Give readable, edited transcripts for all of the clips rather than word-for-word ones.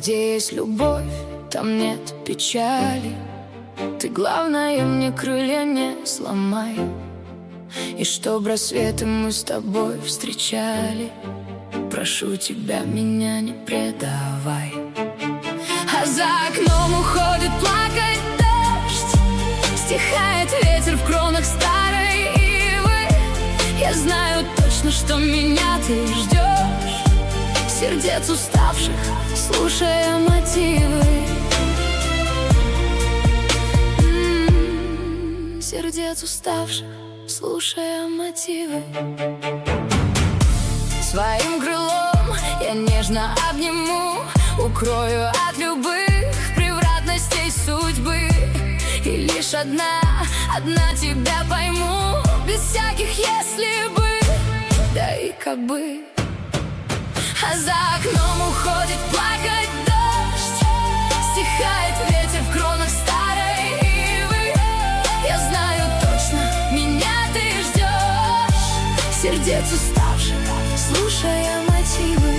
Где есть любовь, там нет печали. Ты, главное, мне крылья не сломай. И чтоб рассветы мы с тобой встречали. Прошу тебя, меня не предавай. А за окном уходит плакать дождь, стихает ветер в кронах старой ивы. Я знаю точно, что меня ты ждешь, сердец уставших, слушая мотивы. Сердец уставших, слушая мотивы. Своим крылом я нежно обниму, укрою от любых превратностей судьбы. И лишь одна тебя пойму, без всяких если бы, да и как бы. А за окном уходит плакать дождь, стихает ветер в кронах старой ивы. Я знаю точно, меня ты ждешь, сердец уставших, слушая мотивы.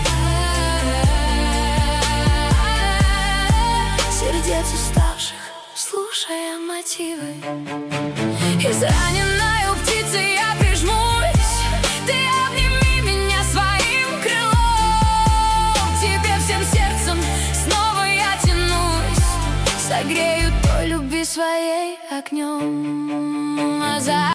Сердец уставших, слушая мотивы. Израненная птицей я прижмусь, ты обними меня своим крылом. К тебе всем сердцем снова я тянусь, согрею той любви своей огнем. А за